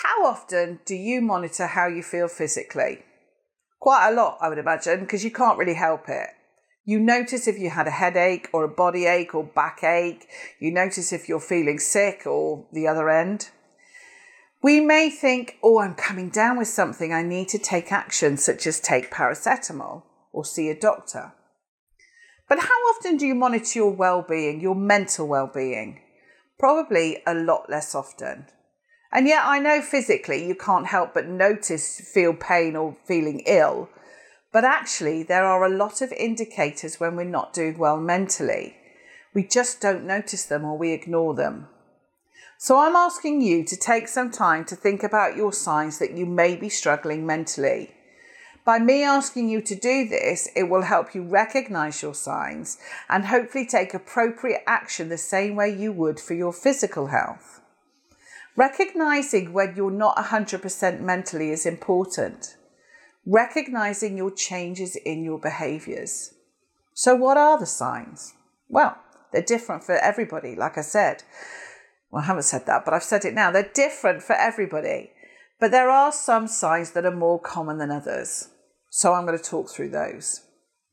How often do you monitor how you feel physically? Quite a lot, I would imagine, because you can't really help it. You notice if you had a headache or a body ache or backache. You notice if you're feeling sick or the other end. We may think, I'm coming down with something. I need to take action, such as take paracetamol or see a doctor. But how often do you monitor your well-being, your mental well-being? Probably a lot less often. And yet I know physically you can't help but feel pain or feeling ill. But actually there are a lot of indicators when we're not doing well mentally. We just don't notice them or we ignore them. So I'm asking you to take some time to think about your signs that you may be struggling mentally. By me asking you to do this, it will help you recognize your signs and hopefully take appropriate action the same way you would for your physical health. Recognizing when you're not 100% mentally is important. Recognizing your changes in your behaviors. So what are the signs? Well, they're different for everybody, like I said. Well, I haven't said that, but I've said it now. They're different for everybody. But there are some signs that are more common than others. So I'm going to talk through those.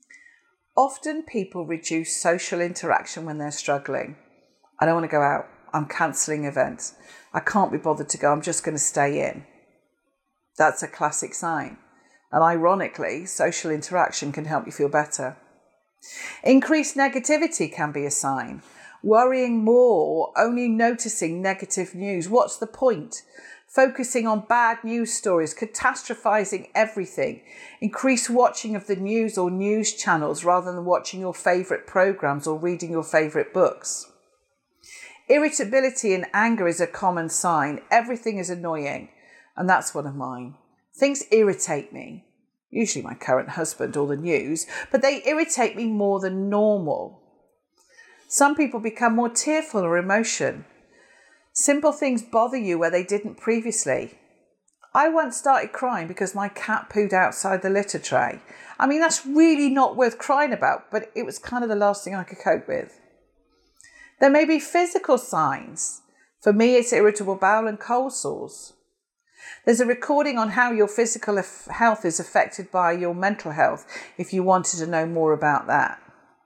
Often people reduce social interaction when they're struggling. I don't want to go out. I'm cancelling events. I can't be bothered to go. I'm just going to stay in. That's a classic sign. And ironically, social interaction can help you feel better. Increased negativity can be a sign. Worrying more, only noticing negative news. What's the point? Focusing on bad news stories, catastrophizing everything. Increased watching of the news or news channels rather than watching your favourite programmes or reading your favourite books. Irritability and anger is a common sign. Everything is annoying. And that's one of mine. Things irritate me. Usually my current husband or the news, but they irritate me more than normal. Some people become more tearful or emotional. Simple things bother you where they didn't previously. I once started crying because my cat pooed outside the litter tray. I mean, that's really not worth crying about, but it was kind of the last thing I could cope with. There may be physical signs. For me, it's irritable bowel and cold sores. There's a recording on how your physical health is affected by your mental health if you wanted to know more about that.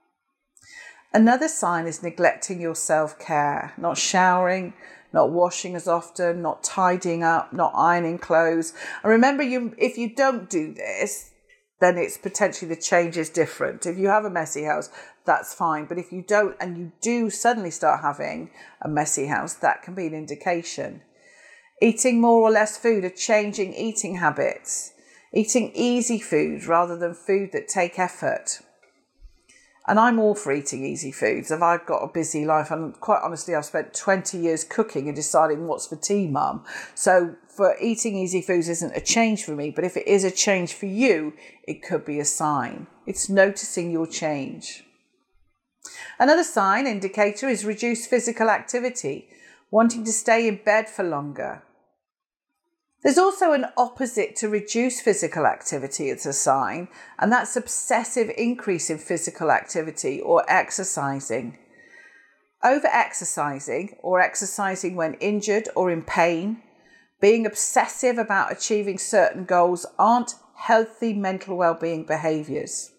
Another sign is neglecting your self-care, not showering, not washing as often, not tidying up, not ironing clothes. And remember, if you don't do this, then it's potentially the change is different. If you have a messy house, that's fine. But if you don't and you do suddenly start having a messy house, that can be an indication. Eating more or less food or changing eating habits. Eating easy food rather than food that take effort. And I'm all for eating easy foods. If I've got a busy life, and quite honestly, I've spent 20 years cooking and deciding what's for tea, mum. So for eating easy foods isn't a change for me, but if it is a change for you, it could be a sign. It's noticing your change. Another sign indicator is reduced physical activity, wanting to stay in bed for longer. There's also an opposite to reduce physical activity as a sign, and that's obsessive increase in physical activity or exercising. Over-exercising or exercising when injured or in pain, being obsessive about achieving certain goals aren't healthy mental well-being behaviours.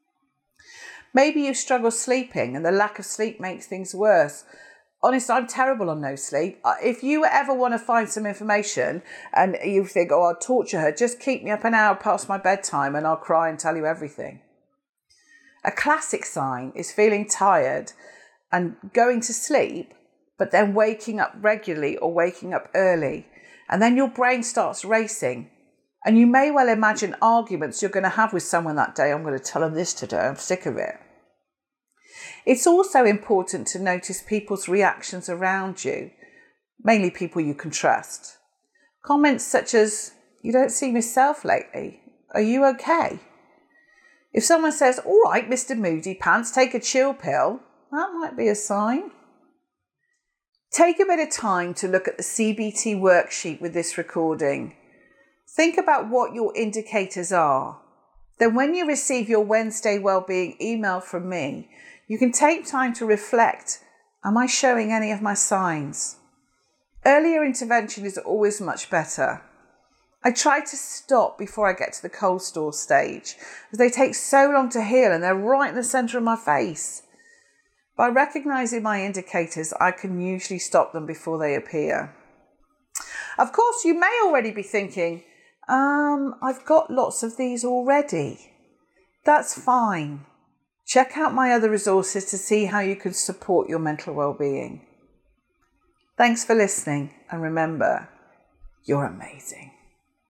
Maybe you struggle sleeping and the lack of sleep makes things worse. Honestly, I'm terrible on no sleep. If you ever want to find some information and you think, I'll torture her, just keep me up an hour past my bedtime and I'll cry and tell you everything. A classic sign is feeling tired and going to sleep, but then waking up regularly or waking up early. And then your brain starts racing. And you may well imagine arguments you're going to have with someone that day. I'm going to tell them this today. I'm sick of it. It's also important to notice people's reactions around you, mainly people you can trust. Comments such as, "You don't seem yourself lately. Are you okay?" If someone says, "All right, Mr. Moody Pants, take a chill pill," that might be a sign. Take a bit of time to look at the CBT worksheet with this recording. Think about what your indicators are. Then when you receive your Wednesday Wellbeing email from me, you can take time to reflect, am I showing any of my signs? Earlier intervention is always much better. I try to stop before I get to the cold sore stage, as they take so long to heal and they're right in the centre of my face. By recognising my indicators, I can usually stop them before they appear. Of course, you may already be thinking, I've got lots of these already. That's fine. Check out my other resources to see how you can support your mental well-being. Thanks for listening, and remember, you're amazing.